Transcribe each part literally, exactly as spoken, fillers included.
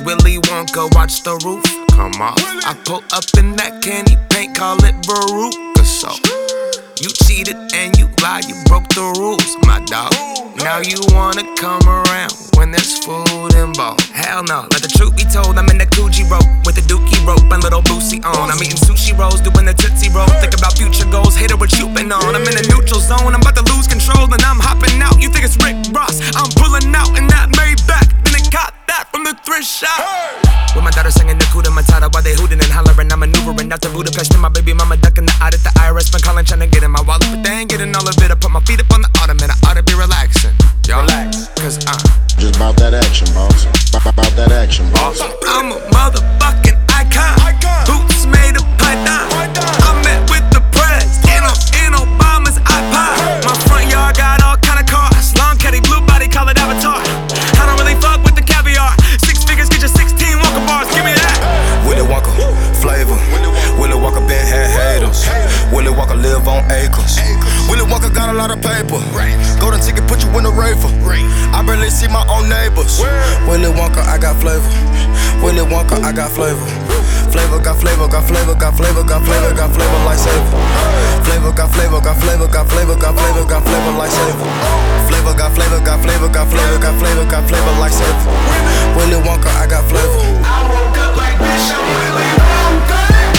Willy Wonka, watch the roof come off. I pull up in that candy paint, call it Veruca. So you cheated and you lied, you broke the rules, my dog. Now you wanna come around when there's food involved. Hell no, let the truth be told, I'm in the Gucci rope with the dookie rope and little Boosie on. I'm eating sushi rolls, doing the Tootsie Roll. Think about future goals, hater what you been on. I'm in a neutral zone, I'm about to lose control and I'm hopping out. You think it's Rick Ross, I'm pulling out in that Maybach. Then I got that from the thrift shop. With my daughter singing Nakuda Matata while they hooting and hollering. I'm maneuvering out to Budapest and my baby mama ducking the audit. The I R S been calling, trying to get in my wallet, but they ain't getting all of it. I put my feet up on the ottoman, I ought to be relaxing. Y'all relax, cause I'm just about that action, boss. About that action, boss. I'm a motherfucking icon. Boots made of python. I met with the press in, in Obama's iPod. My front yard got all kind of cars. Long caddy, blue body, call it Avatar. I don't really fuck with the caviar. Six figures, get your sixteen Wonka bars. Give me that. Willy Wonka, flavor. Willy Wonka been had haters. Willy Wonka live on acres. Willy Wonka got a lot of paper. Golden ticket put you in the rafer. I barely see my own neighbors. Willy Wonka, I got flavor. Willy Wonka, I got flavor. Flavor got flavor, got flavor, got flavor, got flavor, got flavor like savor. Flavor got flavor, got flavor, got flavor, got flavor, got flavor like savor. Flavor got flavor, got flavor, got flavor, got flavor, got flavor like savor. Willy Wonka, I got flavor. I woke up like bitch, I'm Willy Wonka.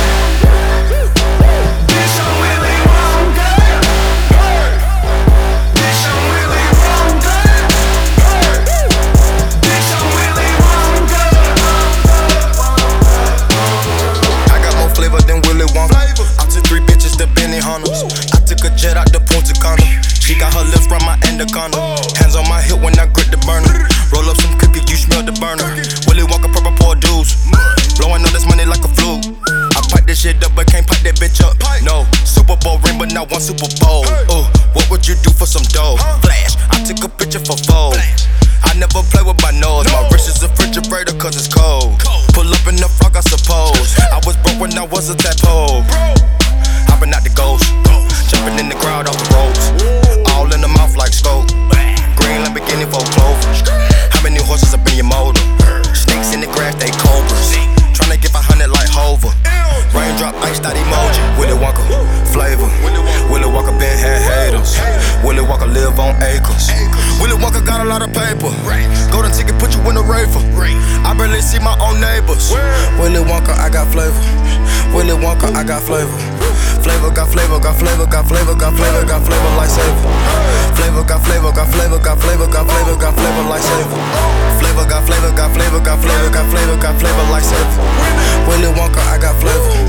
Bitch, I'm Willy Wonka. Bitch, I'm Willy Wonka. Bitch, I'm Willy Wonka. I got more flavor than Willy Wonka. I took three bitches to Benihana's. I took a jet out to Punta Cana. She got her lips from my anaconda. Hands on my hip when I grip the burner. Roll up some cookies, you smell the burner. Willy Wonka, purple poor dudes. Blowing all this money like a flute. I pipe this shit up, but can't pipe that bitch up. No, Super Bowl ring, but not one Super Bowl. Ooh, what would you do for some dough? Flash, I took a picture for Vogue. I never play with my nose. My wrist is a refrigerator cause it's cold. Pull up in the frog, I suppose. I was broke when I was a tadpole. Hopping out the ghost. Jumping in the crowd off the ropes. All in the mouth like scope. Green Lamborghini for clover. How many horses up in your motor? Snakes in the grass, they cobras. Tryna get five hundred like Hover. Raindrop, iced out emoji. Willy Wonka, flavor. Willy Wonka been had haters. Willy Wonka live on acres. Willy Wonka got a lot of paper. Golden ticket put you in the rafer. I barely see my own neighbors. Willy Wonka, I got flavor. Willy Wonka, I got flavor. Flavor got flavor, got flavor, got flavor, got flavor, got flavor like savor. Flavor got flavor, got flavor, got flavor, got flavor, got flavor like savor. Flavor got flavor, got flavor, got flavor, got flavor, got flavor like savor. Willy Wonka, I got flavor.